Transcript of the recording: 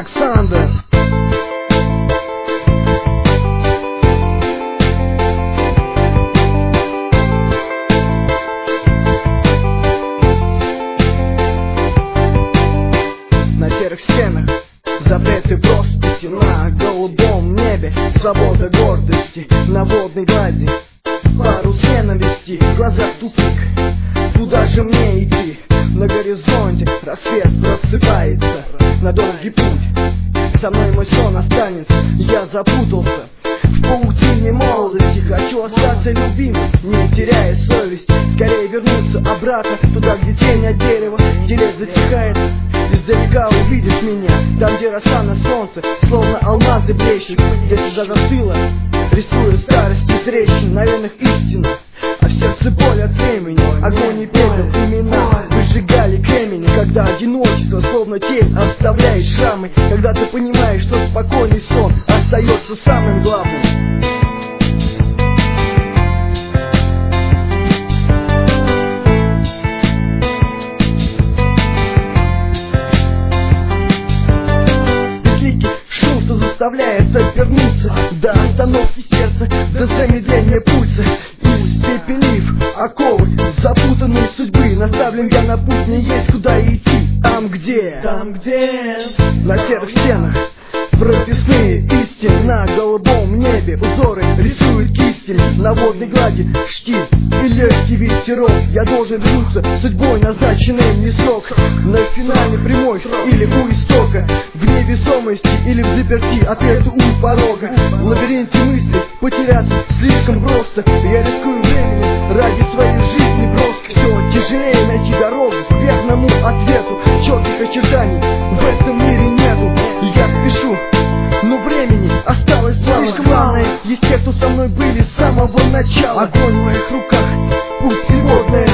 Александр. На серых стенах запреты в росписи, на голубом небе свобода гордости, на водной глади парус ненависти, глаза тупик, куда же мне идти? На горизонте рассвет рассыпается на долгий путь, со мной мой сон останется, я запутался в паутине молодости. Хочу остаться любимым, не теряя совести, скорее вернуться обратно туда, где тень от дерева, где лес затихает. Издалека увидишь меня, там, где роса на солнце, словно алмазы блещут, где слеза застыла, рисуя старости трещин на венах истины, а в сердце боль от времени, огонь и пепел, имена выжигали кремень. Когда одиночество, словно тень, оставляет шрамы, когда ты понимаешь, что спокойный сон остается самым главным. Заставляет обернуться до остановки сердца, до замедления пульса. Испепелив оковы запутанной судьбы, наставлен я на путь, мне есть куда идти. Там где на серых стенах прописные истины, на голубом небе узоры рисуют кистень, на водной глади штиль и легкий ветерок. Я должен вернуться судьбой, назначенный мне срок, на финальной прямой или у истока, в невесомости или в заперти, ответы у порога. В лабиринте мыслей потеряться слишком просто, я рискую временем ради своей жизни броско. Все тяжелее найти дорогу к верному ответу, четких очертаний в этом мире нету. Я спешу, но времени осталось слишком мало. Есть те, кто со мной были с самого начала. Огонь в моих руках, путь и водная